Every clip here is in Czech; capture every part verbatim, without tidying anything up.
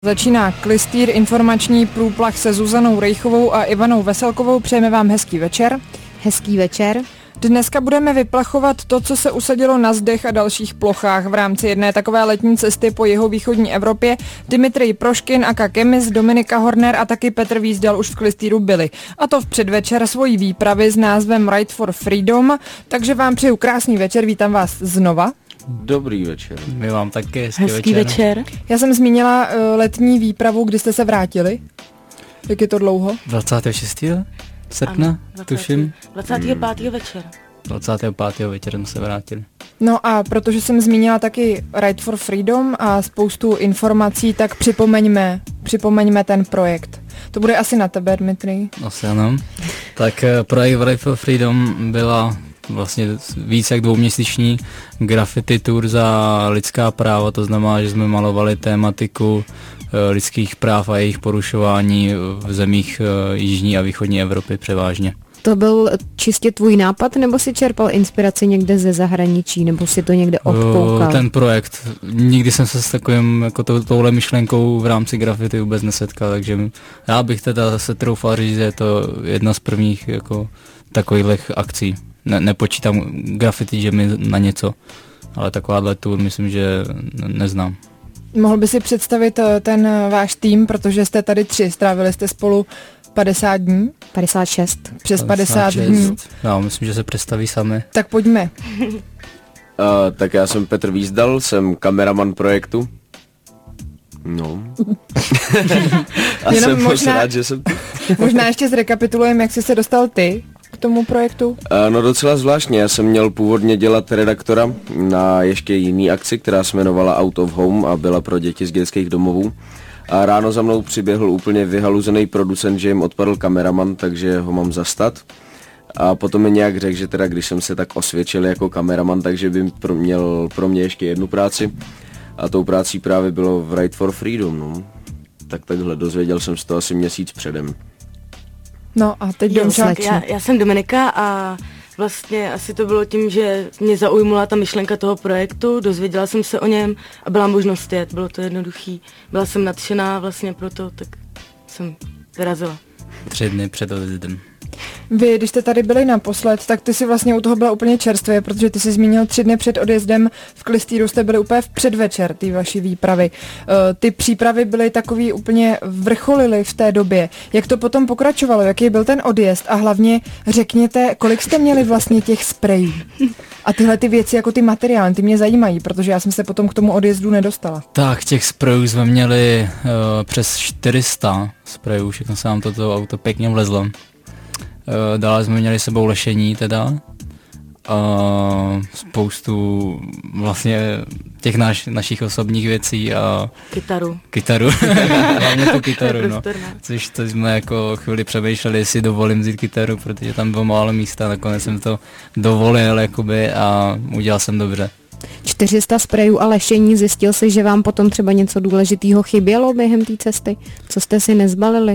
Začíná Klystýr, informační průplach se Zuzanou Rejchovou a Ivanou Veselkovou. Přejeme vám hezký večer. Hezký večer. Dneska budeme vyplachovat to, co se usadilo na zdech a dalších plochách v rámci jedné takové letní cesty po jihovýchodní Evropě. Dimitrij Proškin, aka Kemis, Dominika Horner a taky Petr Vízdal už v Klystýru byli. A to v předvečer svojí výpravy s názvem Ride for Freedom. Takže vám přeju krásný večer, vítám vás znova. Dobrý večer. My vám taky hezký, hezký večer. večer. Já jsem zmínila uh, letní výpravu, kdy jste se vrátili. Jak je to dlouho? dvacátého šestého srpna, ano, dvacátého tuším. dvacátého pátého večer. dvacátého pátého večer jsme se vrátili. No a protože jsem zmínila taky Ride for Freedom a spoustu informací, tak připomeňme, připomeňme ten projekt. To bude asi na tebe, Dmitrij. Asi ano. Tak projekt Ride for Freedom byla vlastně víc jak dvouměsíční graffiti tour za lidská práva, to znamená, že jsme malovali tématiku lidských práv a jejich porušování v zemích jižní a východní Evropy převážně. To byl čistě tvůj nápad, nebo si čerpal inspiraci někde ze zahraničí, nebo si to někde odkoukal? Ten projekt, nikdy jsem se s takovým, jako to, touhle myšlenkou v rámci graffiti vůbec nesetkal, takže já bych teda se troufal říct, že je to jedna z prvních jako takových akcí. Ne, nepočítám graffiti, že mi na něco, ale takováhle tour myslím, že neznám. Mohl by si představit ten váš tým, protože jste tady tři, strávili jste spolu padesát dní? padesát šest. Přes padesát dní. Já myslím, že se představí sami. Tak pojďme. Uh, tak já jsem Petr Vízdal, jsem kameraman projektu. No. A Jenom jsem možná, moc rád, že jsem tu. Možná ještě zrekapitulujeme, jak jsi se dostal ty k tomu projektu. Uh, no docela zvláštně, já jsem měl původně dělat redaktora na ještě jiný akci, která se jmenovala Out of Home a byla pro děti z dětských domovů. A ráno za mnou přiběhl úplně vyhaluzený producent, že jim odpadl kameraman, takže ho mám zastat. A potom mi nějak řekl, že teda když jsem se tak osvědčil jako kameraman, takže by pro měl pro mě ještě jednu práci. A tou prácí právě bylo v Ride for Freedom, no. Tak takhle, dozvěděl jsem si to asi měsíc předem. No a teď Domčák. Já, já jsem Dominika a vlastně asi to bylo tím, že mě zaujmula ta myšlenka toho projektu, dozvěděla jsem se o něm a byla možnost jet, bylo to jednoduchý. Byla jsem nadšená vlastně proto, tak jsem vyrazila. Tři dny před odjezdem. Vy, když jste tady byli naposled, tak ty si vlastně u toho byla úplně čerstvě, protože ty jsi zmínil tři dny před odjezdem v Klystýru, jste byli úplně v předvečer té vaší výpravy. Uh, ty přípravy byly takový úplně vrcholily v té době. Jak to potom pokračovalo? Jaký byl ten odjezd? A hlavně řekněte, kolik jste měli vlastně těch sprejů? A tyhle ty věci jako ty materiály, ty mě zajímají, protože já jsem se potom k tomu odjezdu nedostala. Tak, těch sprejů jsme měli uh, přes čtyři sta sprejů, všechno se nám toto auto pěkně vlezlo. Uh, dále jsme měli sebou lešení teda a spoustu vlastně těch naš, našich osobních věcí a Kytaru. Kytaru, hlavně tu kytaru, no. Což to jsme jako chvíli přemýšleli, jestli dovolím vzít kytaru, protože tam bylo málo místa, nakonec jsem to dovolil jakoby a udělal jsem dobře. čtyři sta sprejů a lešení, zjistil jsi, že vám potom třeba něco důležitého chybělo během té cesty? Co jste si nezbalili?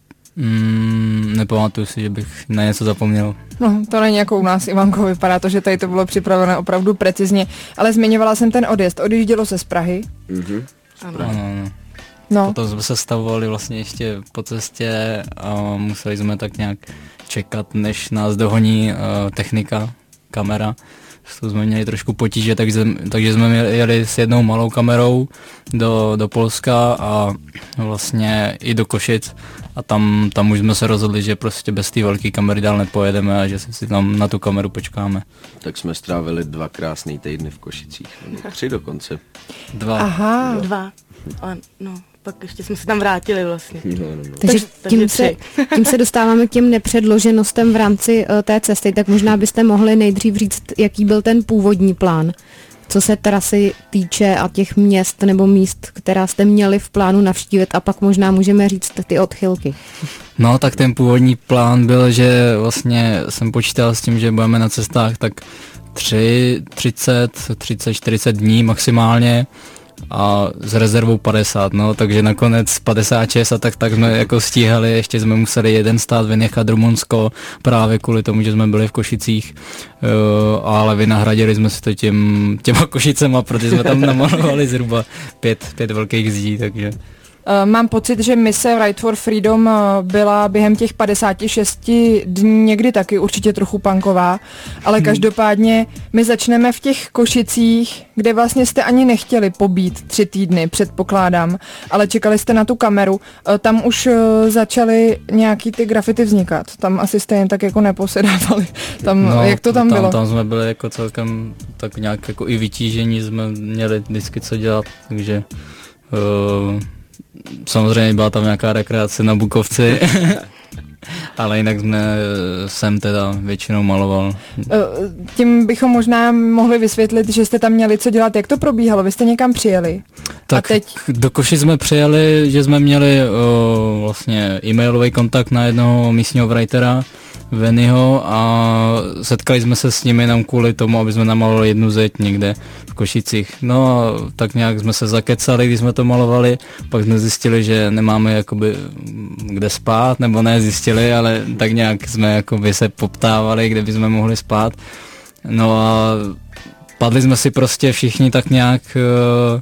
Mm, nepamatuju si, že bych na něco zapomněl. No, to není jako u nás, Ivanko, vypadá to, že tady to bylo připravené opravdu precizně, ale zmiňovala jsem ten odjezd, odjíždělo se z Prahy. Mhm. Ano, ano. No. Potom jsme se stavovali vlastně ještě po cestě a museli jsme tak nějak čekat, než nás dohoní uh, technika, kamera. S tou jsme měli trošku potíže, takže, takže jsme jeli s jednou malou kamerou do, do Polska a vlastně i do Košic a tam, tam už jsme se rozhodli, že prostě bez té velké kamery dál nepojedeme a že si tam na tu kameru počkáme. Tak jsme strávili dva krásný týdny v Košicích, tři dokonce. Dva. Aha. Dva, ale no, pak ještě jsme se tam vrátili vlastně. No, no, no. Takže takže tím, se, tři. tím se dostáváme k těm nepředloženostem v rámci uh, té cesty, tak možná byste mohli nejdřív říct, jaký byl ten původní plán, co se trasy týče a těch měst nebo míst, která jste měli v plánu navštívit a pak možná můžeme říct ty odchylky. No tak ten původní plán byl, že vlastně jsem počítal s tím, že budeme na cestách tak tři, třicet, třicet, čtyřicet dní maximálně a s rezervou padesát, no, takže nakonec padesát šest a tak, tak jsme jako stíhali, ještě jsme museli jeden stát vynechat, Rumunsko, právě kvůli tomu, že jsme byli v Košicích, uh, ale vynahradili jsme si to těm, těma Košicema, protože jsme tam namalovali zhruba pět, pět velkých zdí, takže mám pocit, že mise Right for Freedom byla během těch padesát šest dní někdy taky určitě trochu punková, ale každopádně my začneme v těch Košicích, kde vlastně jste ani nechtěli pobít tři týdny, předpokládám, ale čekali jste na tu kameru. Tam už začaly nějaký ty grafity vznikat. Tam asi jste jen tak jako neposedávali. Tam, no, jak to tam, tam bylo? Tam jsme byli jako celkem tak nějak jako i vytížení, jsme měli vždycky co dělat, takže uh, samozřejmě byla tam nějaká rekreace na Bukovci, ale jinak jsme jsem teda většinou maloval. Tím bychom možná mohli vysvětlit, že jste tam měli co dělat. Jak to probíhalo? Vy jste někam přijeli? Tak a teď... do Košic jsme přijeli, že jsme měli o, vlastně e-mailový kontakt na jednoho místního writera, Venyho, a setkali jsme se s nimi jenom kvůli tomu, aby jsme namalovali jednu zeď někde v Košicích. No a tak nějak jsme se zakecali, když jsme to malovali, pak jsme zjistili, že nemáme jakoby kde spát, nebo ne zjistili, ale tak nějak jsme jakoby se poptávali, kde bychom mohli spát. No a padli jsme si prostě všichni tak nějak uh,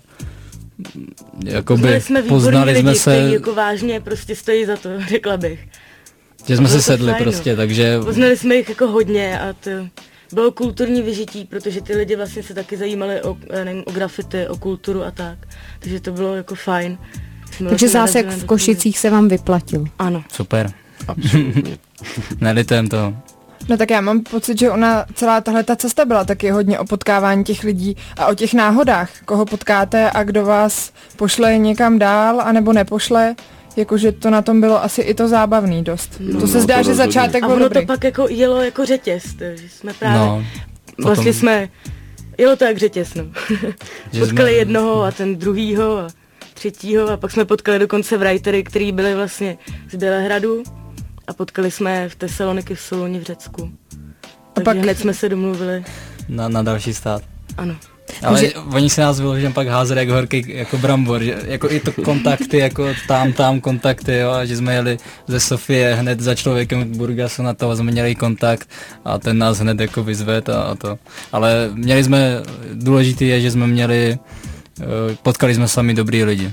jakoby jsme poznali lidi, jsme se, jako vážně prostě stojí za to, řekla bych. že jsme si sedli fajn, prostě, no. takže... Poznali jsme jich jako hodně a to bylo kulturní vyžití, protože ty lidi vlastně se taky zajímali o, nevím, o grafity, o kulturu a tak. Takže to bylo jako fajn. Jsme Takže vlastně zásek v Košicích se vám vyplatil. Ano. Super. Absolutně. Nelitem toho. No tak já mám pocit, že ona, celá tahle ta cesta byla taky hodně o potkávání těch lidí a o těch náhodách, koho potkáte a kdo vás pošle někam dál, anebo nepošle. Jakože to na tom bylo asi i to zábavný dost. No, to se zdá, to že rozhodně. začátek A byl ono dobrý. to pak jako jelo jako řetěz, takže jsme právě, No, vlastně potom- jsme, jelo to jak řetěz, no. Že Potkali jsme- jednoho a ten druhýho a třetího a pak jsme potkali dokonce writery, který byli vlastně z Bělehradu a potkali jsme v Tesaloniky v Soluni v Řecku. Takže pak- hned jsme se domluvili, Na, na další stát. ano. Ale Takže- oni si nás vyloženě pak házeli jako horký jako brambor, že jako i to kontakty, jako tam, tam kontakty, jo, a že jsme jeli ze Sofie hned za člověkem Burgasu, na toho jsme měli kontakt a ten nás hned jako vyzvedl a, a to. Ale měli jsme, důležitý je, že jsme měli, potkali jsme sami dobrý lidi.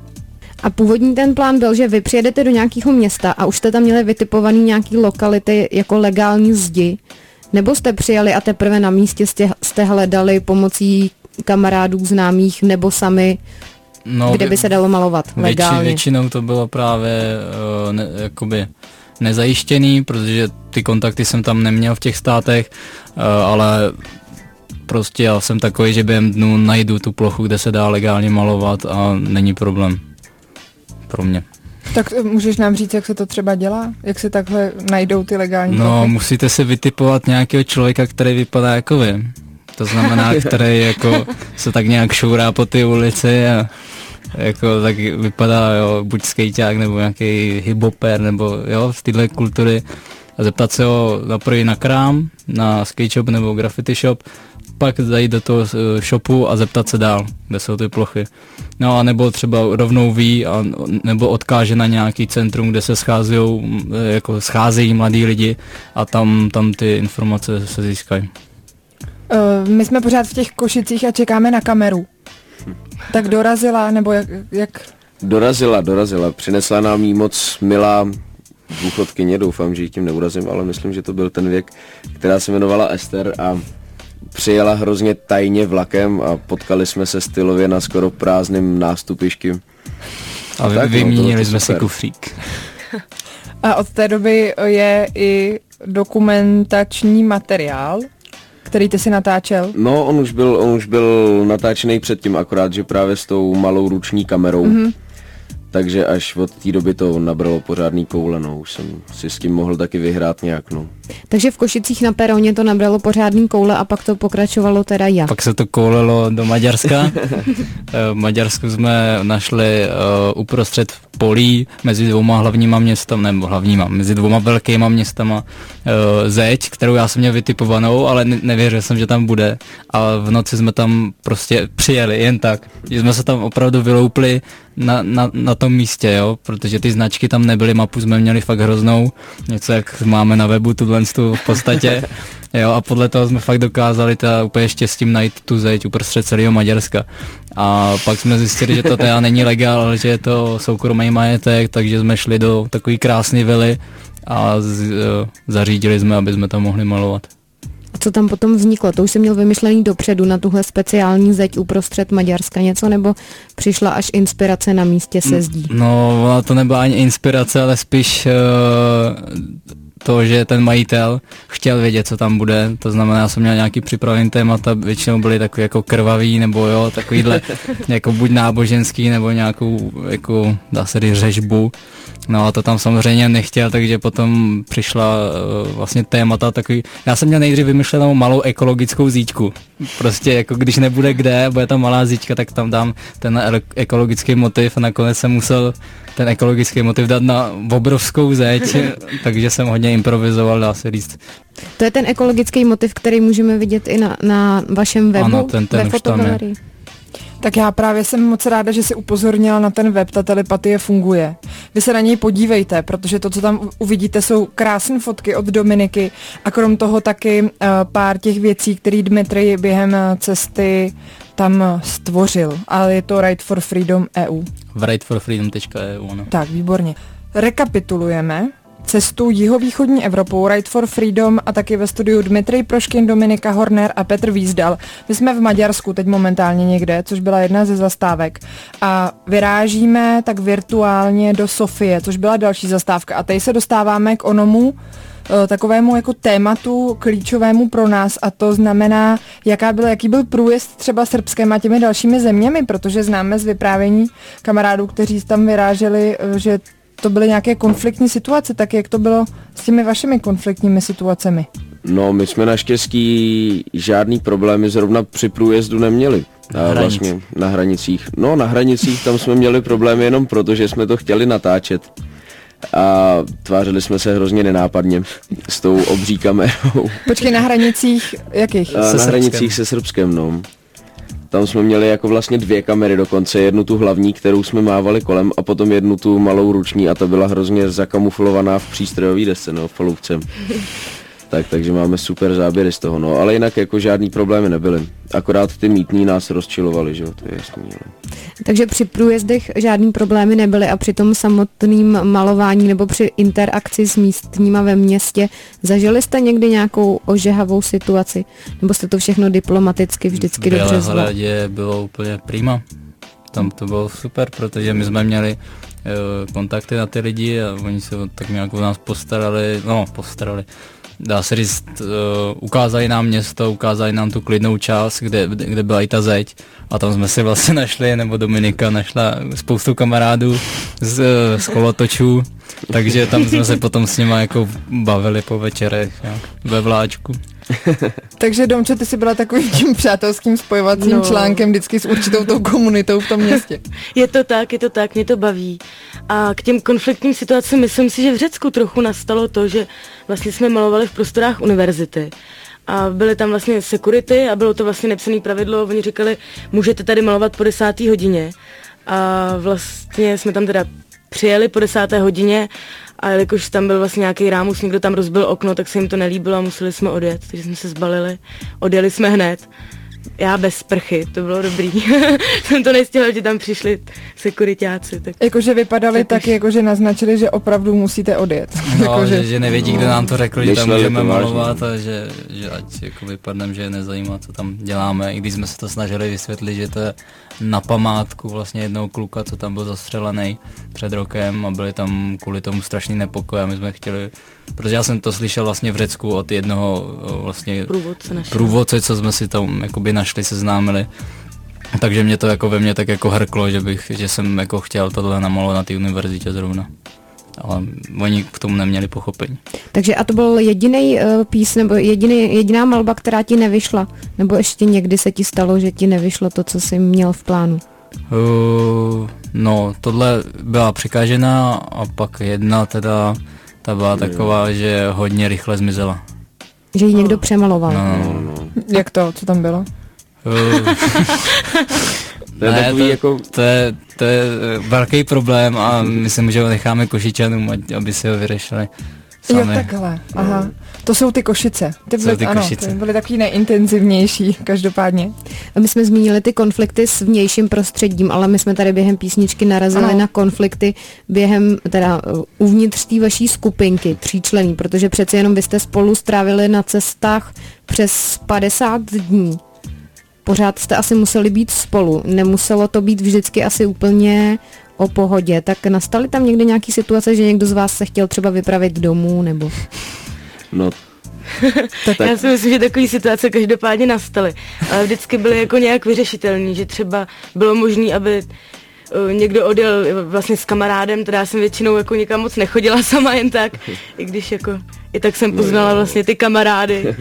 A původní ten plán byl, že vy přijedete do nějakého města a už jste tam měli vytipovaný nějaký lokality jako legální zdi, nebo jste přijeli a teprve na místě jste, jste hledali pomocí kamarádů, známých, nebo sami, No, kde by se dalo malovat větši, legálně? většinou to bylo právě uh, ne, jakoby nezajištěný, protože ty kontakty jsem tam neměl v těch státech, uh, ale prostě já jsem takový, že během dnů najdu tu plochu, kde se dá legálně malovat a není problém pro mě. Tak můžeš nám říct, jak se to třeba dělá? Jak se takhle najdou ty legální No, plochy? musíte si vytipovat nějakého člověka, který vypadá jako vy. To znamená, který jako se tak nějak šourá po ty ulici a jako tak vypadá, jo, buď skejťák nebo nějaký hiphoper nebo jo, z téhle kultury a zeptat se ho naprvé na krám, na skate shop nebo graffiti shop, pak zajít do toho shopu a zeptat se dál, kde jsou ty plochy. No a nebo třeba rovnou ví, a, nebo odkáže na nějaký centrum, kde se scházejí, jako scházejí mladí lidi a tam, tam ty informace se získají. Uh, my jsme pořád v těch Košicích a čekáme na kameru. Tak dorazila, nebo jak... jak... Dorazila, dorazila. Přinesla nám jí moc milá důchodkyně, doufám, že ji tím neurazím, ale myslím, že to byl ten věk, která se jmenovala Ester a přijela hrozně tajně vlakem a potkali jsme se stylově na skoro prázdném nástupišti. A vy, Tak, no, vyměnili to jsme si super. kufřík. A od té doby je i dokumentační materiál, který ty si natáčel. No, on už byl, on už byl natáčený předtím, akorát, že právě s tou malou ruční kamerou. Mm-hmm. Takže až od té doby to nabralo pořádný koule, no, už jsem si s tím mohl taky vyhrát nějak, no. Takže v Košicích na peroně to nabralo pořádný koule a pak to pokračovalo teda jak? Pak se to koulelo do Maďarska. V Maďarsku jsme našli uh, uprostřed polí mezi dvouma hlavníma městama, nebo hlavníma, mezi dvouma velkýma městama uh, zeď, kterou já jsem měl vytipovanou, ale ne- nevěřil jsem, že tam bude. A v noci jsme tam prostě přijeli, jen tak. Že jsme se tam opravdu vyloupli na, na, na tom místě, jo, protože ty značky tam nebyly, mapu jsme měli fakt hroznou, něco jak máme na webu, tuhle v podstatě, jo, a podle toho jsme fakt dokázali ta úplně štěstím najít tu zeď uprostřed celého Maďarska. A pak jsme zjistili, že to teda není legál, ale že je to soukromý majetek, takže jsme šli do takové krásné vily a z, uh, zařídili jsme, aby jsme tam mohli malovat. A co tam potom vzniklo? To už jsem měl vymyšlený dopředu na tuhle speciální zeď uprostřed Maďarska něco, nebo přišla až inspirace na místě se zdí? No, ona to nebyla ani inspirace, ale spíš uh, to, že ten majitel chtěl vědět, co tam bude. To znamená, já jsem měl nějaký připravený témata, většinou byly takový jako krvavý, nebo jo, takovýhle jako buď náboženský, nebo nějakou, jako dá se říct, řežbu. No a to tam samozřejmě nechtěl, takže potom přišla uh, vlastně témata takový, já jsem měl nejdřív vymyšlenou malou ekologickou zíčku. Prostě jako když nebude kde, bude tam malá zíčka, tak tam dám ten ekologický motiv a nakonec jsem musel ten ekologický motiv dát na obrovskou zeď, takže jsem hodně improvizoval, dá se říct. To je ten ekologický motiv, který můžeme vidět i na, na vašem webu, ano, ten, ten ve fotogalerii. Tak já právě jsem moc ráda, že si upozornila na ten web, ta telepatie funguje. Vy se na něj podívejte, protože to, co tam uvidíte, jsou krásné fotky od Dominiky a krom toho taky uh, pár těch věcí, které Dmitrij během cesty tam stvořil. Ale je to Right for Freedom E U. V right for freedom tečka e u, no. Tak, výborně. Rekapitulujeme cestu jihovýchodní Evropou, Right for Freedom a taky ve studiu Dmitrij Proškin, Dominika Horner a Petr Výzdal. My jsme v Maďarsku teď momentálně někde, což byla jedna ze zastávek. A vyrážíme tak virtuálně do Sofie, což byla další zastávka. A teď se dostáváme k onomu takovému jako tématu klíčovému pro nás a to znamená, jaká byl, jaký byl průjezd třeba Srbskem a těmi dalšími zeměmi, protože známe z vyprávění kamarádů, kteří tam vyráželi, že to byly nějaké konfliktní situace, tak jak to bylo s těmi vašimi konfliktními situacemi? No, my jsme naštěstí žádný problémy zrovna při průjezdu neměli. Na a vlastně na hranicích. No, na hranicích tam jsme měli problémy jenom proto, že jsme to chtěli natáčet. A tvářili jsme se hrozně nenápadně s tou obří kamerou. Počkej, na hranicích jakých? A se na Srbskem. hranicích se Srbskem, no. Tam jsme měli jako vlastně dvě kamery dokonce, jednu tu hlavní, kterou jsme mávali kolem a potom jednu tu malou ruční a ta byla hrozně zakamuflovaná v přístrojové desce, no, v falůvce. Tak, takže máme super záběry z toho, no, ale jinak jako žádný problémy nebyly. Akorát ty mítní nás rozčilovali, že jo, to je jasný. No. Takže při průjezdech žádný problémy nebyly a při tom samotným malování nebo při interakci s místníma ve městě zažili jste někdy nějakou ožehavou situaci? Nebo jste to všechno diplomaticky vždycky dobře zvládli? V Bělehradě bylo úplně prima. Tam to bylo super, protože my jsme měli uh, kontakty na ty lidi a oni se tak nějak o nás postarali, no postarali. Dá se říct, uh, ukázali nám město, ukázali nám tu klidnou část, kde, kde byla i ta zeď a tam jsme si vlastně našli, nebo Dominika našla spoustu kamarádů z, z kolotočů, takže tam jsme se potom s nima jako bavili po večerech, jak, ve vláčku. Takže Domčo, ty jsi byla takovým tím přátelským spojovacím No. článkem vždycky s určitou tou komunitou v tom městě. Je to tak, je to tak, mě to baví. A k těm konfliktním situacím myslím si, že v Řecku trochu nastalo to, že vlastně jsme malovali v prostorách univerzity. A byly tam vlastně security a bylo to vlastně nepsané pravidlo, oni říkali, můžete tady malovat po desáté hodině. A vlastně jsme tam teda přijeli po desáté hodině a jelikož tam byl vlastně nějaký rámus, někdo tam rozbil okno, tak se jim to nelíbilo a museli jsme odjet. Takže jsme se zbalili, odjeli jsme hned. Já bez sprchy, to bylo dobrý. Jsem to nestihla, že tam přišli sekuritáci. Tak... Jakože vypadali Tak tak, už- jakože naznačili, že opravdu musíte odjet. No, Jakože- že, že nevědí, kdo nám to řekl, že tam Mysleli můžeme to vážně. malovat a že, že ať jako vypadneme, že je nezajímá, co tam děláme. I když jsme se to snažili vysvětlit, že to je na památku vlastně jednoho kluka, co tam byl zastřelený před rokem a byli tam kvůli tomu strašný nepokoj a my jsme chtěli, protože já jsem to slyšel vlastně v Řecku od jednoho o, vlastně Průvodce našeho. průvodce, co jsme si tam jakoby našli, seznámili. Takže mě to jako ve mně tak jako hrklo, že bych, že jsem jako chtěl tohle namalovat na té univerzitě zrovna. Ale oni k tomu neměli pochopení. Takže a to byl jediný uh, pís nebo jediný, jediná malba, která ti nevyšla? Nebo ještě někdy se ti stalo, že ti nevyšlo to, co jsi měl v plánu? Uh, no, tohle byla překážená a pak jedna teda, ta byla taková, že hodně rychle zmizela. Že ji někdo přemaloval? No, No, no. Jak to? Co tam bylo? Uh, To je ne, takový to, jako... to, je, to je velký problém a myslím, že ho necháme Košičanům, ať- aby si ho vyřešili sami. Jo, takhle, aha. To jsou ty Košice. Ty byly, jsou ty ano, Košice. ty byly takový nejintenzivnější, každopádně. My jsme zmínili ty konflikty s vnějším prostředím, ale my jsme tady během písničky narazili ano. na konflikty během, teda uh, uvnitř té vaší skupinky tříčlenný, protože přeci jenom vy jste spolu strávili na cestách přes padesát dní. Pořád jste asi museli být spolu. Nemuselo to být vždycky asi úplně o pohodě. Tak nastaly tam někdy nějaký situace, že někdo z vás se chtěl třeba vypravit domů, nebo... No, tak já si myslím, že takové situace každopádně nastaly, ale vždycky byly jako nějak vyřešitelný, že třeba bylo možné, aby uh, někdo odjel vlastně s kamarádem, teda já jsem většinou jako nikam moc nechodila sama jen tak, i když jako i tak jsem poznala vlastně ty kamarády.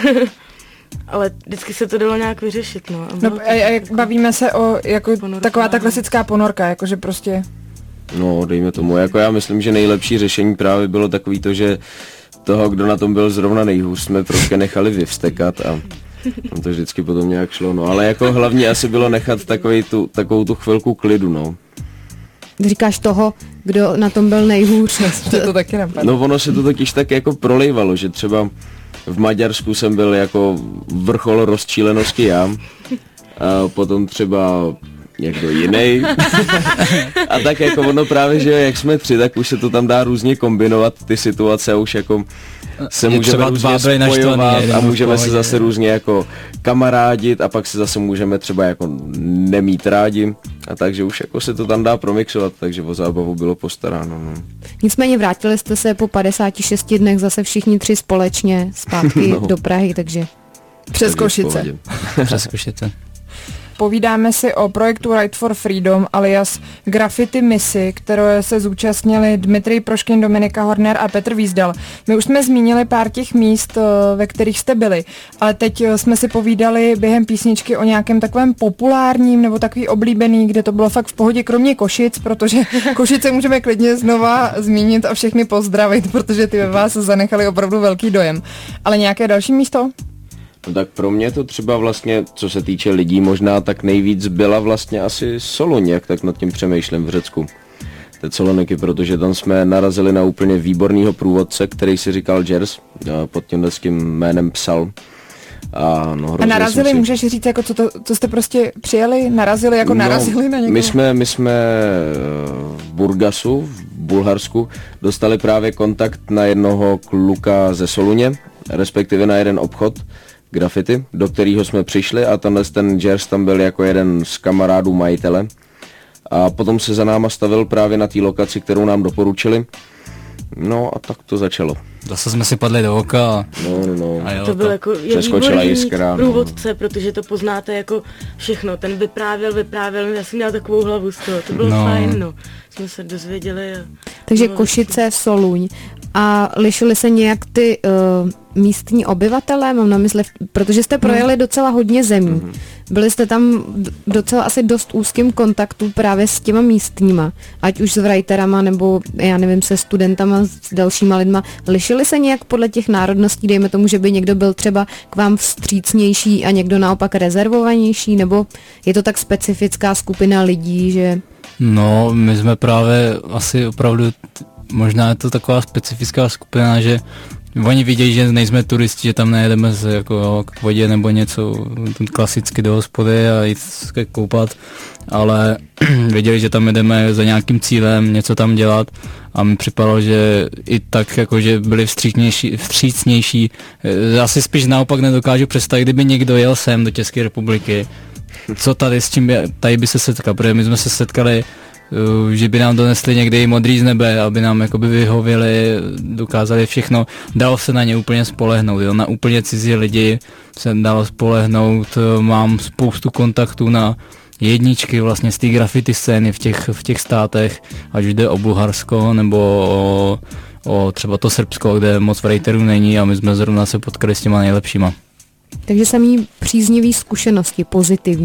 Ale vždycky se to dalo nějak vyřešit, no. A, No, a, a jak bavíme se o jako Ponorka. taková ta klasická ponorka, jakože prostě... no, dejme tomu, jako já myslím, že nejlepší řešení právě bylo takový to, že toho, kdo na tom byl zrovna nejhůř, jsme prostě nechali vyvstekat a tam to vždycky potom nějak šlo, no, ale jako hlavně asi bylo nechat takový tu, takovou tu chvilku klidu, no. Říkáš toho, kdo na tom byl nejhůř. Že to taky napadlo. No ono se to totiž tak jako prolejvalo, že třeba v Maďarsku jsem byl jako vrchol rozčílenosti já, a potom třeba někdo jiný. A tak jako ono právě, že jak jsme tři, tak už se to tam dá různě kombinovat, ty situace už jako se Je můžeme třeba různě dva byli naštvaný, spojovat jeden a byl v můžeme se pohodě. zase různě jako kamarádit a pak se zase můžeme třeba jako nemít rádi a takže už jako se to tam dá promixovat, takže o zábavu bylo postaráno. No. Nicméně vrátili jste se po padesáti šesti dnech zase všichni tři společně zpátky No. do Prahy, takže... Přes Takže v Košice. pohodě. Přes Košice. Povídáme si o projektu Right for Freedom alias Graffiti misi, které se zúčastnili Dmitrij Proškin, Dominika Horner a Petr Vízdal. My už jsme zmínili pár těch míst, ve kterých jste byli, ale teď jsme si povídali během písničky o nějakém takovém populárním nebo takový oblíbený, kde to bylo fakt v pohodě, kromě Košic, protože Košice můžeme klidně znova zmínit a všechny pozdravit, protože ty ve vás zanechali opravdu velký dojem. Ale nějaké další místo? No tak pro mě to třeba vlastně, co se týče lidí možná, tak nejvíc byla vlastně asi Soluň, jak tak nad tím přemýšlím v Řecku. Ty Saloniky, protože tam jsme narazili na úplně výborného průvodce, který si říkal Jers, pod tímhle s tím jménem psal. A, no, A narazili, si... můžeš říct, jako co, to, co jste prostě přijeli, narazili, jako no, narazili na někoho? My jsme, my jsme v Burgasu, v Bulharsku, dostali právě kontakt na jednoho kluka ze Soluně, respektive na jeden obchod, graffiti, do kterého jsme přišli a tenhle ten Jers tam byl jako jeden z kamarádů majitele a potom se za náma stavil právě na té lokaci, kterou nám doporučili. No a tak to začalo. Zase jsme si padli do oka a, No, no, no. a jo, To byl jako je Přeskočila výborný jiskra, no. průvodce, protože to poznáte jako všechno. Ten vyprávěl, vyprávěl, já jsem měla takovou hlavu z toho, to bylo No. fajn, no. Jsme se dozvěděli. A Takže bylo Košice, Soluň. A lišily se nějak ty uh, místní obyvatelé, mám na mysli, protože jste projeli docela hodně zemí. Byli jste tam d- docela asi dost úzkým kontaktu právě s těma místníma, ať už s writerama nebo já nevím, se studentama, s dalšíma lidma. Lišily se nějak podle těch národností, dejme tomu, že by někdo byl třeba k vám vstřícnější a někdo naopak rezervovanější, nebo je to tak specifická skupina lidí, že... No, my jsme právě asi opravdu, t- možná je to taková specifická skupina, že oni vidějí, že nejsme turisti, že tam nejedeme se jako jo, k vodě nebo něco klasicky do hospody a jít se koupat, ale věděli, že tam jedeme za nějakým cílem něco tam dělat a mi připadalo, že i tak jakože byli vstřícnější, vstřícnější. Asi spíš naopak nedokážu představit, kdyby někdo jel sem do České republiky, co tady s čím by, tady by se setkal, protože my jsme se setkali, uh, že by nám donesli někdy i modrý z nebe, aby nám jakoby vyhověli, dokázali všechno, dalo se na ně úplně spolehnout, jo? Na úplně cizí lidi se dalo spolehnout, mám spoustu kontaktů na jedničky vlastně z té graffiti scény v těch, v těch státech, ať už jde o Bulharsko nebo o, o třeba to Srbsko, kde moc writerů není a my jsme zrovna se potkali s těma nejlepšíma. Takže samý příznivý zkušenosti, pozitivní.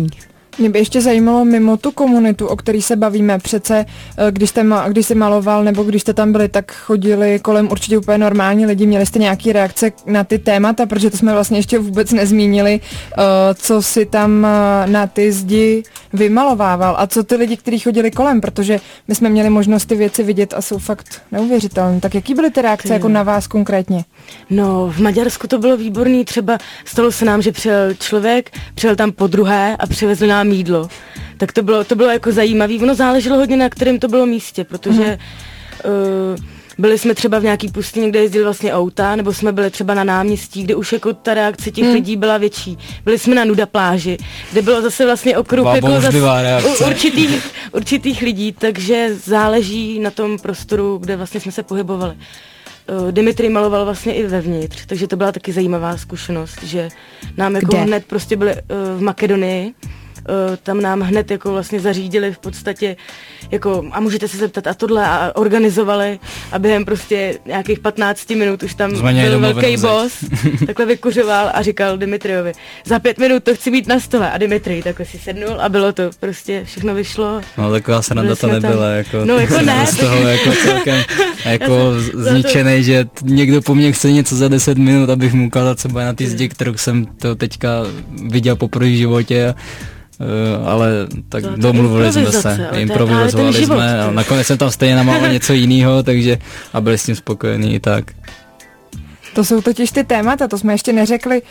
Mě by ještě zajímalo mimo tu komunitu, o který se bavíme. Přece, když jste, ma, když jsi maloval nebo když jste tam byli, tak chodili kolem určitě úplně normální lidi. Měli jste nějaké reakce na ty témata, protože to jsme vlastně ještě vůbec nezmínili, co si tam na ty zdi vymalovával a co ty lidi, kteří chodili kolem, protože my jsme měli možnost ty věci vidět a jsou fakt neuvěřitelné. Tak jaký byly ty reakce ty. Jako na vás konkrétně? No, v Maďarsku to bylo výborný, třeba stalo se nám, že přijel člověk, přijel tam po druhé a přivezl nám jídlo. Tak to bylo, to bylo jako zajímavé. Ono záleželo hodně, na kterém to bylo místě, protože uh, byli jsme třeba v nějaký pustině, kde jezdili vlastně auta, nebo jsme byli třeba na náměstí, kde už jako ta reakce těch hmm. lidí byla větší. Byli jsme na nuda pláži, kde bylo zase vlastně okruh jako zase určitých, určitých lidí, takže záleží na tom prostoru, kde vlastně jsme se pohybovali. Uh, Dimitri maloval vlastně i vevnitř, takže to byla taky zajímavá zkušenost, že nám jako kde? hned prostě byli uh, v Makedonii, Uh, tam nám hned jako vlastně zařídili v podstatě jako a můžete se zeptat a tohle a organizovali a během prostě nějakých patnácti minut už tam Zvaně byl velký boss, takhle vykuřoval a říkal Dimitriovi, za pět minut to chci mít na stole a Dimitri takhle si sednul a bylo to prostě, všechno vyšlo. No taková sranda to nebyla, tam, jako, no, jako ne, z toho jako celkem jako zničenej, to... že někdo po mně chce něco za deset minut, abych mu ukázal třeba na ty zdi, kterou jsem to teďka viděl poprvé v životě. Uh, ale tak to, to domluvili jsme se, improvizovali jsme život, a nakonec jsem tam stejně namával něco jiného, takže a byli s tím spokojení i tak. To jsou totiž ty témata, to jsme ještě neřekli.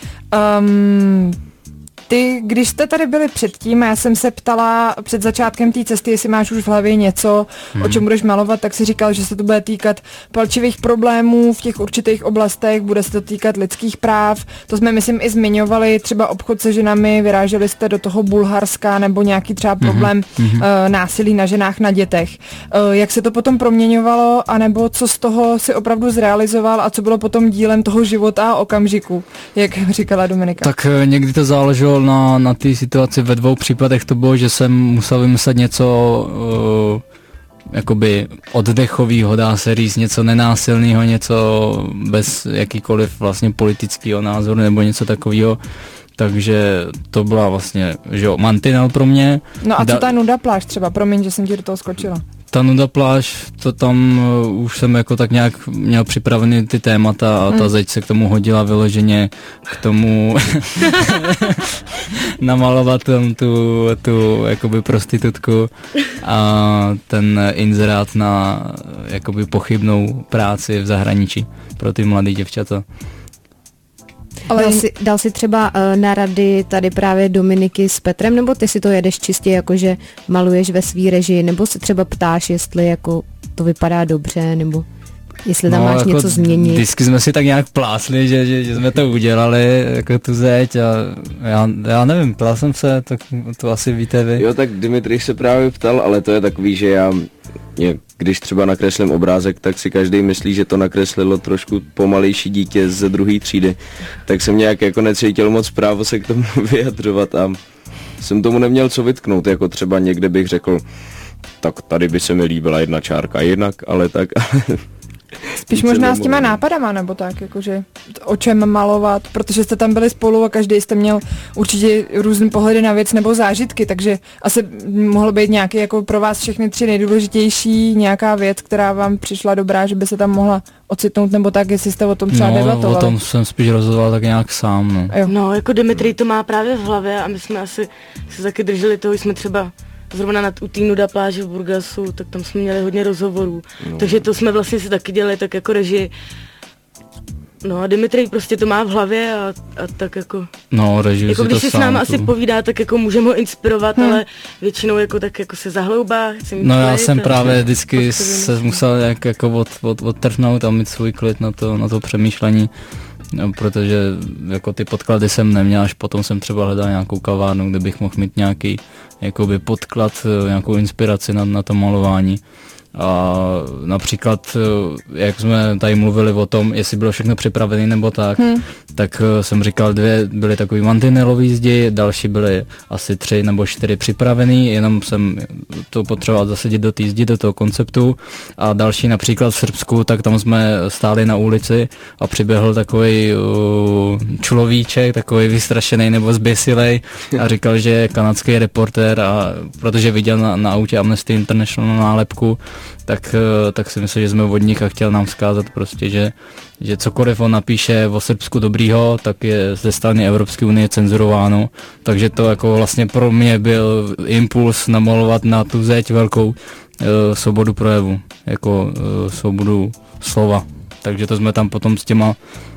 Um, ty, když jste tady byli předtím, já jsem se ptala před začátkem té cesty, jestli máš už v hlavě něco, hmm. o čem budeš malovat, tak si říkal, že se to bude týkat palčivých problémů v těch určitých oblastech, bude se to týkat lidských práv. To jsme, myslím, i zmiňovali, třeba obchod se ženami, vyráželi jste do toho Bulharska nebo nějaký třeba problém hmm. uh, násilí na ženách, na dětech. Uh, jak se to potom proměňovalo, anebo co z toho si opravdu zrealizoval a co bylo potom dílem toho života a okamžiku, jak říkala Dominika? Tak uh, někdy to záleželo na, na té situaci. Ve dvou případech to bylo, že jsem musel vymyslet něco uh, jakoby oddechového, dá se říct, něco nenásilného, něco bez jakýkoliv vlastně politického názoru nebo něco takového. Takže to byla vlastně, že jo, mantinel pro mě. No a co ta nuda pláž třeba? Promiň, že jsem ti do toho skočila. Ta nuda pláž, to tam uh, už jsem jako tak nějak měl připravený ty témata a ta mm. zeď se k tomu hodila vyloženě k tomu namalovat tam tu, tu jakoby prostitutku a ten inzerát na jakoby pochybnou práci v zahraničí pro ty mladé děvčata. Ale dal si, dal si třeba uh, na rady tady právě Dominiky s Petrem, nebo ty si to jedeš čistě jako, že maluješ ve svý režii, nebo se třeba ptáš, jestli jako to vypadá dobře, nebo jestli tam no, máš jako něco změnit. Vždycky jsme si tak nějak plásli, že, že, že jsme to udělali, jako tu zeď a já, já nevím, ptal jsem se, tak to asi víte vy. Jo, tak Dimitri se právě ptal, ale to je takový, že já, když třeba nakreslím obrázek, tak si každý myslí, že to nakreslilo trošku pomalejší dítě ze druhé třídy, tak jsem nějak jako necítil moc právo se k tomu vyjadřovat a jsem tomu neměl co vytknout, jako třeba někde bych řekl, tak tady by se mi líbila jedna čárka jinak, ale tak... Spíš možná s těma nápadama, nebo tak, jakože o čem malovat, protože jste tam byli spolu a každý jste měl určitě různé pohledy na věc nebo zážitky, takže asi mohlo být nějaký jako pro vás všechny tři nejdůležitější nějaká věc, která vám přišla dobrá, že by se tam mohla ocitnout, nebo tak, jestli jste o tom třeba no, debatovali. O tom jsem spíš rozhodoval tak nějak sám. No. Jo. no, jako Dimitri to má právě v hlavě a my jsme asi se taky drželi toho, jsme třeba zrovna na u té nuda pláži v Burgasu, tak tam jsme měli hodně rozhovorů. No. Takže to jsme vlastně si taky dělali tak jako režii. No a Dimitri prostě to má v hlavě a, a tak jako... No, režii jako si když to si sám, s náma to... asi povídá, tak jako můžeme ho inspirovat, hmm. ale většinou jako tak jako se zahloubá. No já klid, jsem právě vždycky se musel jak, jako od, od, odtrhnout a mít svůj klid na to, na to přemýšlení. No, protože jako ty podklady jsem neměl, až potom jsem třeba hledal nějakou kavárnu, kde bych mohl mít nějaký jakoby podklad, nějakou inspiraci na, na to malování. A například, jak jsme tady mluvili o tom, jestli bylo všechno připravené nebo tak, hmm. tak jsem říkal, dvě byly takový mantinelový zdi, další byly asi tři nebo čtyři připravený, jenom jsem to potřeboval zasadit do té zdi, do toho konceptu. A další například v Srbsku, tak tam jsme stáli na ulici a přiběhl takový uh, čulovíček, takový vystrašený nebo zběsilej a říkal, že je kanadský reportér, a protože viděl na, na autě Amnesty International nálepku, tak, tak si myslím, že jsme od nich a chtěl nám vzkázat prostě, že, že cokoliv on napíše o Srbsku dobrýho, tak je ze strany Evropské unie cenzurováno. Takže to jako vlastně pro mě byl impuls namalovat na tu zeď velkou uh, svobodu projevu, jako uh, svobodu slova. Takže to jsme tam potom s těma,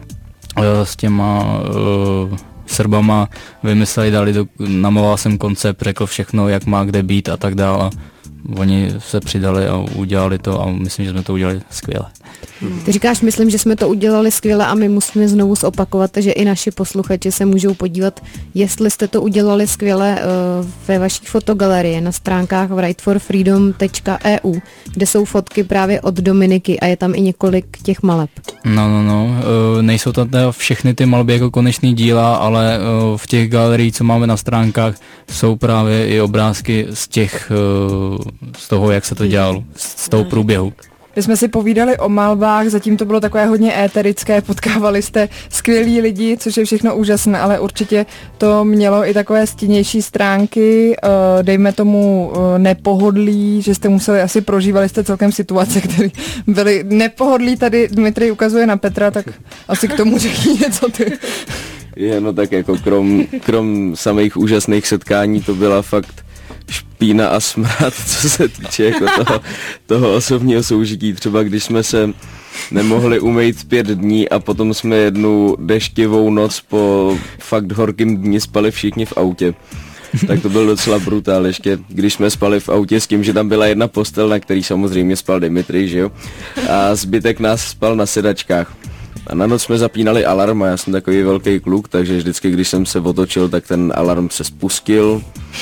uh, s těma uh, Srbama vymysleli, dali do, namaloval jsem koncept, řekl všechno, jak má kde být a tak dále. Oni se přidali a udělali to a myslím, že jsme to udělali skvěle. Ty říkáš, myslím, že jsme to udělali skvěle a my musíme znovu zopakovat, že i naši posluchači se můžou podívat, jestli jste to udělali skvěle uh, ve vaší fotogalerii na stránkách write for freedom tečka e u, kde jsou fotky právě od Dominiky a je tam i několik těch maleb. No, no, no, uh, nejsou tam všechny ty malby jako konečný díla, ale uh, v těch galeriích, co máme na stránkách, jsou právě i obrázky z těch, uh, z toho, jak se to dělalo, z toho průběhu. My jsme si povídali o malbách, zatím to bylo takové hodně éterické, potkávali jste skvělí lidi, což je všechno úžasné, ale určitě to mělo i takové stinnější stránky, dejme tomu nepohodlí, že jste museli, asi prožívali jste celkem situace, které byly nepohodlí, tady Dmitrij ukazuje na Petra, tak asi k tomu řekni něco ty. Je, no tak jako krom, krom samých úžasných setkání to byla fakt špína a smrad, co se týče jako toho, toho osobního soužití. Třeba když jsme se nemohli umýt pět dní a potom jsme jednu deštivou noc po fakt horkým dni spali všichni v autě. Tak to byl docela brutál ještě, když jsme spali v autě s tím, že tam byla jedna postel, na který samozřejmě spal Dimitrij, že jo? A zbytek nás spal na sedačkách. A na noc jsme zapínali alarm a já jsem takový velký kluk, takže vždycky, když jsem se otočil, tak ten alarm se spustil.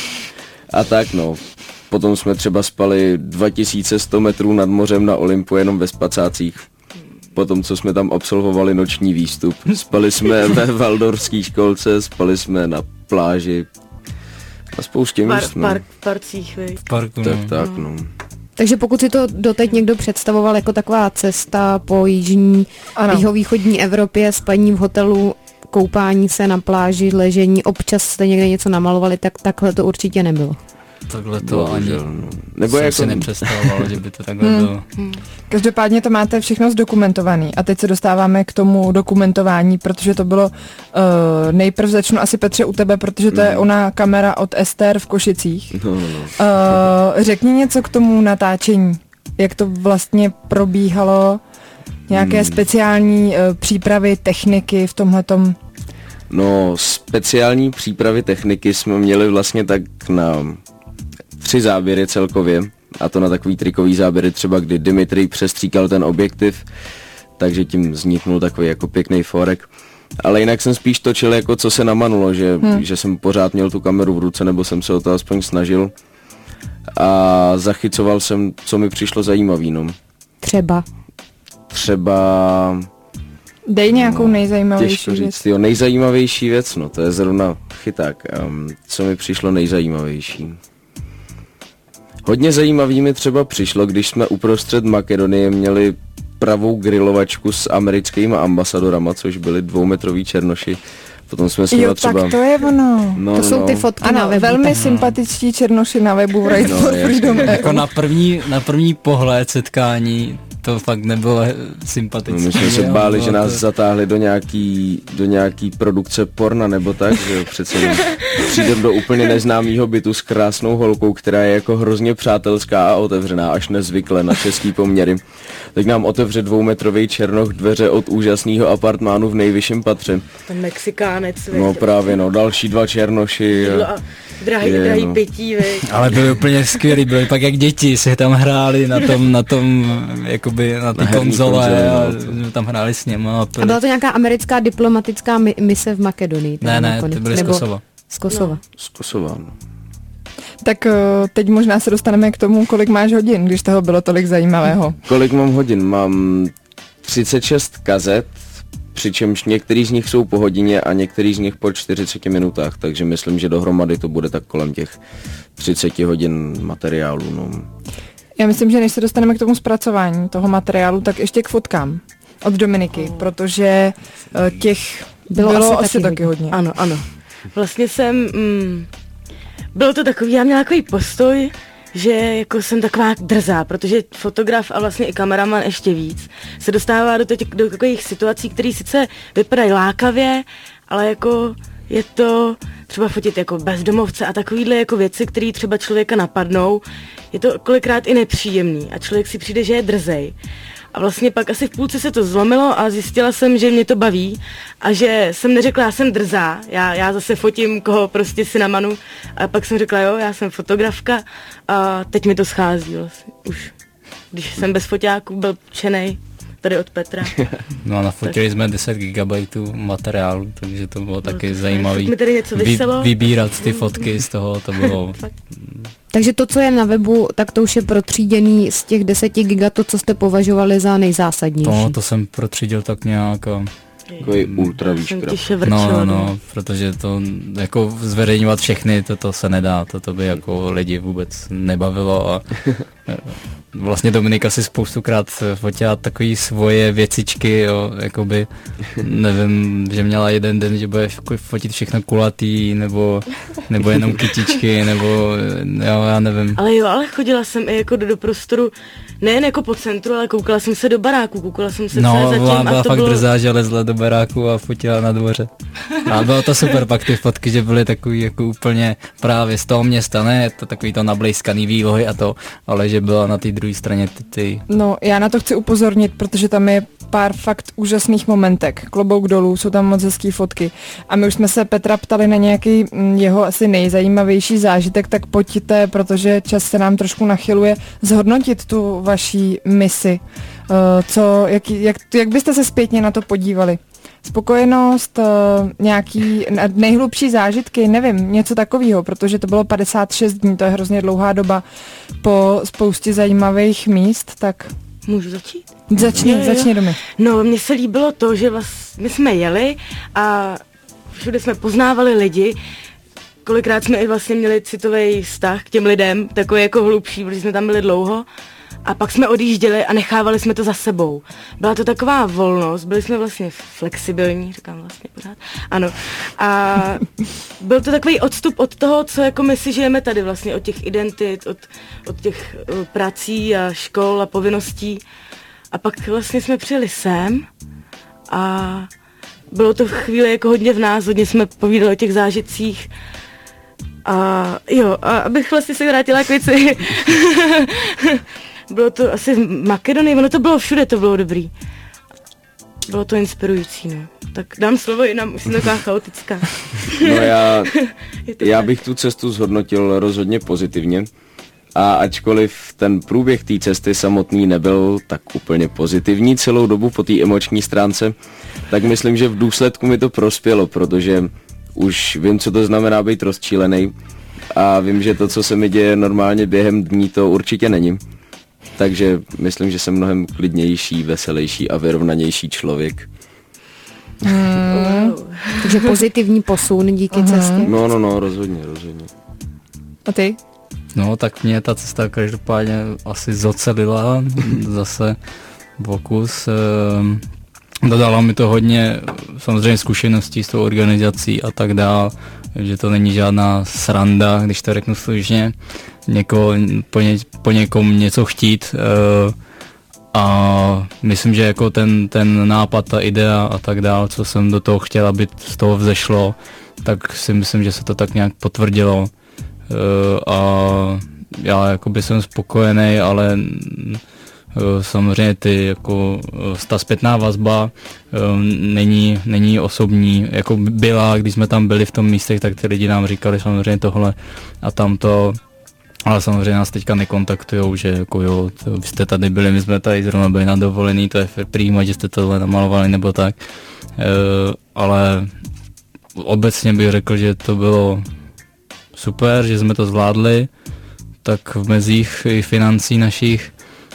A tak no, potom jsme třeba spali dva tisíce sto metrů nad mořem na Olympu jenom ve spacácích. Potom, co jsme tam absolvovali noční výstup. Spali jsme ve Valdorské školce, spali jsme na pláži a spoustě Par, míst. No. Park, v parcích, vej. V parku, tak, no. tak, no. Takže pokud si to doteď někdo představoval jako taková cesta po jižní, jihovýchodní Evropě, spaní v hotelu, koupání se na pláži, ležení, občas jste někde něco namalovali, tak takhle to určitě nebylo. Takhle to no, ani že, no. Nebo jsem jako... si nepředstavoval, že by to takhle hmm. bylo. Každopádně to máte všechno zdokumentovaný a teď se dostáváme k tomu dokumentování, protože to bylo, uh, nejprv začnu asi Petře u tebe, protože to hmm. je ona kamera od Ester v Košicích. No, no. Uh, řekni něco k tomu natáčení, jak to vlastně probíhalo, nějaké hmm. speciální uh, přípravy, techniky v tomhletom. No, speciální přípravy techniky jsme měli vlastně tak na tři záběry celkově, a to na takový trikový záběry třeba, kdy Dimitrij přestříkal ten objektiv, takže tím vzniknul takový jako pěkný forek. Ale jinak jsem spíš točil jako co se namanulo, že, hmm. že jsem pořád měl tu kameru v ruce, nebo jsem se o to aspoň snažil. A zachycoval jsem, co mi přišlo zajímavý, no. Třeba? Třeba... Dej nějakou no, nejzajímavější věc. Jo, nejzajímavější věc, no, to je zrovna chyták. Um, co mi přišlo nejzajímavější? Hodně zajímavý mi třeba přišlo, když jsme uprostřed Makedonie měli pravou grilovačku s americkými ambasadorama, což byli dvoumetroví černoši. Potom jsme s jo, třeba... tak to je ono. No, to jsou no. ty fotky ano, na webu. velmi tak. sympatičtí černoši na webu Write no, for Freedom. Jako na první, na první pohled setkání to fakt nebylo sympatické. No, my jsme se báli, že nás zatáhli do nějaký, do nějaký produkce porna nebo tak, že přece přijdem do úplně neznámého bytu s krásnou holkou, která je jako hrozně přátelská a otevřená, až nezvykle na český poměry. Tak nám otevře dvoumetrový černoch dveře od úžasného apartmánu v nejvyšším patře. Ten Mexikánec. No právě, no, další dva černoši. A drahý, je, drahý no. pití, vej. Ale byli úplně skvělí, byli pak jak děti, se tam hráli na tom, na tom, jakoby na ty na konzole, konzole a no. tam hráli s něma. A, a byla to nějaká americká diplomatická mi- mise v Makedonii? Ne, ne, ty byly z Kosova. Z Kosova. No. Z Kosova, no. Tak teď možná se dostaneme k tomu, kolik máš hodin, když toho bylo tolik zajímavého. Kolik mám hodin? Mám třicet šest kazet, přičemž některý z nich jsou po hodině a některý z nich po čtyřiceti minutách, takže myslím, že dohromady to bude tak kolem těch třicet hodin materiálu. No. Já myslím, že než se dostaneme k tomu zpracování toho materiálu, tak ještě k fotkám od Dominiky, protože těch bylo, bylo asi, asi taky, taky hodně. hodně. Ano, ano. Vlastně jsem, mm, bylo to takový, já měla takový postoj, že jako jsem taková drzá, protože fotograf a vlastně i kameraman ještě víc se dostává do, těch, do takových situací, které sice vypadají lákavě, ale jako je to třeba fotit jako bezdomovce a takovýhle jako věci, které třeba člověka napadnou, je to kolikrát i nepříjemný a člověk si přijde, že je drzej. A vlastně pak asi v půlce se to zlomilo a zjistila jsem, že mě to baví a že jsem neřekla, já jsem drzá, já, já zase fotím, koho prostě si namanu a pak jsem řekla, jo, já jsem fotografka a teď mi to schází vlastně už. Když jsem bez foťáků byl pčenej tady od Petra. No a nafotili tak jsme deset gigabajtů materiálu, takže to bylo taky no, zajímavý mi tady něco vy, vybírat ty fotky z toho, to bylo... Takže to, co je na webu, tak to už je protříděný z těch deseti giga, to, co jste považovali za nejzásadnější. To, to jsem protřídil tak nějak a... Takový ultra výškrab. No, no, protože to jako zveřejňovat všechny, to, to se nedá, to, to by jako lidi vůbec nebavilo a vlastně Dominika si spoustukrát fotila takový svoje věcičky, jo, jakoby, nevím, že měla jeden den, že bude fotit všechno kulatý, nebo, nebo jenom kytičky, nebo jo, já nevím. Ale jo, ale chodila jsem i jako do, do prostoru, nejen jako po centru, ale koukala jsem se do baráku, koukala jsem se, no, co je zatím. No, byla a to fakt bylo... drzá, že lezla do baráku a fotila na dvoře. A bylo to super, pak ty fotky, že byly takový jako úplně právě z toho města, ne to takový to nablejskaný výlohy a to, ale že byla na té druhé straně ty, ty... No, já na to chci upozornit, protože tam je pár fakt úžasných momentek. Klobouk dolů, jsou tam moc hezký fotky. A my už jsme se Petra ptali na nějaký jeho asi nejzajímavější zážitek, tak pojďte, protože čas se nám trošku nachyluje, zhodnotit tu vaší misi. Uh, co, jak, jak, jak byste se zpětně na to podívali? Spokojenost, uh, nějaký nejhlubší zážitky, nevím, něco takového, protože to bylo padesát šest dní, to je hrozně dlouhá doba po spoustě zajímavých míst, tak... Můžu začít? Začni, je, začni Domi. No, mně se líbilo to, že vlastně my jsme jeli a všude jsme poznávali lidi, kolikrát jsme i vlastně měli citový vztah k těm lidem, takový jako hlubší, protože jsme tam byli dlouho. A pak jsme odjížděli a nechávali jsme to za sebou. Byla to taková volnost, byli jsme vlastně flexibilní, říkám vlastně pořád, ano. A byl to takový odstup od toho, co jako my si žijeme tady vlastně, od těch identit, od, od těch uh, prací a škol a povinností. A pak vlastně jsme přijeli sem a bylo to v chvíli jako hodně v nás, hodně jsme povídali o těch zážitcích. A jo, a abych vlastně se vrátila k věci. Bylo to asi v Makedonii, ono to bylo všude, to bylo dobrý. Bylo to inspirující, no. Tak dám slovo jinam, už jsem taková chaotická. No já, já bych tu cestu zhodnotil rozhodně pozitivně. A ačkoliv ten průběh té cesty samotný nebyl tak úplně pozitivní celou dobu po té emoční stránce, tak myslím, že v důsledku mi to prospělo, protože už vím, co to znamená být rozčílený a vím, že to, co se mi děje normálně během dní, to určitě není. Takže myslím, že jsem mnohem klidnější, veselější a vyrovnanější člověk. Hmm. Takže pozitivní posun díky uh-huh. cestě. No, no, no, rozhodně, rozhodně. A ty? No, tak mě ta cesta každopádně asi zocelila zase pokus. Dodala mi to hodně samozřejmě zkušeností s tou organizací a tak dál, že to není žádná sranda, když to řeknu slušně, někoho, po, ně, po někom něco chtít uh, a myslím, že jako ten, ten nápad, ta idea a tak dál, co jsem do toho chtěl, aby z toho vzešlo, tak si myslím, že se to tak nějak potvrdilo uh, a já jakoby jsem spokojený, ale samozřejmě ty jako ta zpětná vazba um, není, není osobní, jako byla, když jsme tam byli v tom místě, tak ty lidi nám říkali samozřejmě tohle a tamto, ale samozřejmě nás teďka nekontaktujou, že jako jo, to, vy jste tady byli, my jsme tady zrovna byli na dovolený, to je prýma, že jste tohle namalovali nebo tak, uh, ale obecně bych řekl, že to bylo super, že jsme to zvládli, tak v mezích i financí našich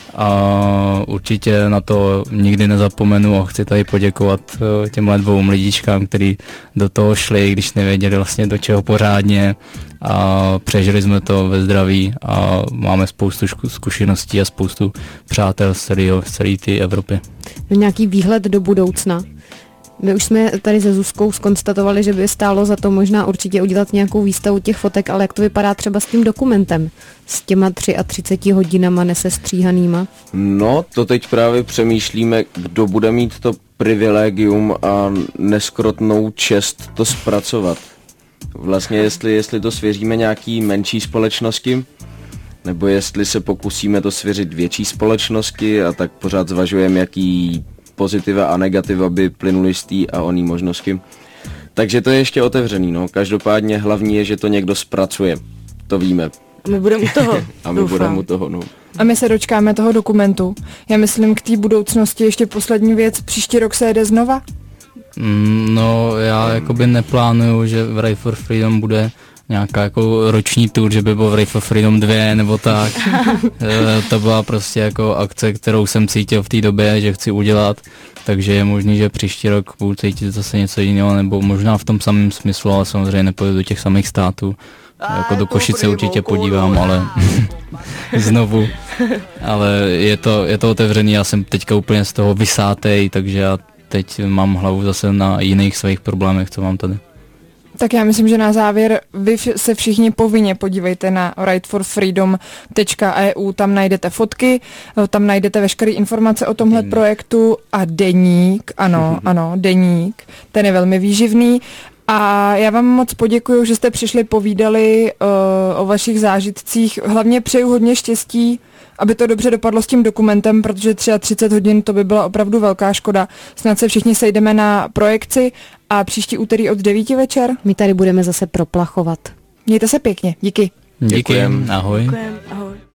a určitě na to nikdy nezapomenu a chci tady poděkovat těmhle dvou lidičkám, kteří do toho šli, když nevěděli vlastně do čeho pořádně a přežili jsme to ve zdraví a máme spoustu zkušeností a spoustu přátel z celé té Evropy. Nějaký výhled do budoucna? My už jsme tady se Zuzkou zkonstatovali, že by stálo za to možná určitě udělat nějakou výstavu těch fotek, ale jak to vypadá třeba s tím dokumentem? S těma třiatřiceti hodinama nesestříhanýma? No, to teď právě přemýšlíme, kdo bude mít to privilegium a neskrotnou čest to zpracovat. Vlastně jestli, jestli to svěříme nějaký menší společnosti, nebo jestli se pokusíme to svěřit větší společnosti a tak pořád zvažujeme, jaký pozitiva a negativa by plynuly z té a oný možnosti. Takže to je ještě otevřený, no. Každopádně hlavní je, že to někdo zpracuje. To víme. A my budeme u toho. A my budeme u toho, no. A my se dočkáme toho dokumentu. Já myslím k té budoucnosti ještě poslední věc. Příští rok se jede znova? Mm, no, já jakoby neplánuju, že v Ride for Freedom bude nějaká jako roční tour, že by byl v Ride for Freedom dva nebo tak. To byla prostě jako akce, kterou jsem cítil v té době, že chci udělat, takže je možný, že příští rok budu cítit zase něco jiného, nebo možná v tom samém smyslu, ale samozřejmě nepojedu do těch samých států. Jako do Košice určitě podívám, ale znovu. Ale je to, je to otevřený, já jsem teďka úplně z toho vysátej, takže já teď mám hlavu zase na jiných svých problémech, co mám tady. Tak já myslím, že na závěr vy se všichni povinně podívejte na ride for freedom tečka e u, tam najdete fotky, tam najdete veškeré informace o tomhle deník. projektu a deník, ano, ano, deník, ten je velmi výživný. A já vám moc poděkuju, že jste přišli, povídali uh, o vašich zážitcích, hlavně přeju hodně štěstí, aby to dobře dopadlo s tím dokumentem, protože třicet tři hodin to by byla opravdu velká škoda. Snad se všichni sejdeme na projekci a příští úterý od devíti večer. My tady budeme zase proplachovat. Mějte se pěkně, díky. Díky, ahoj. Děkujem.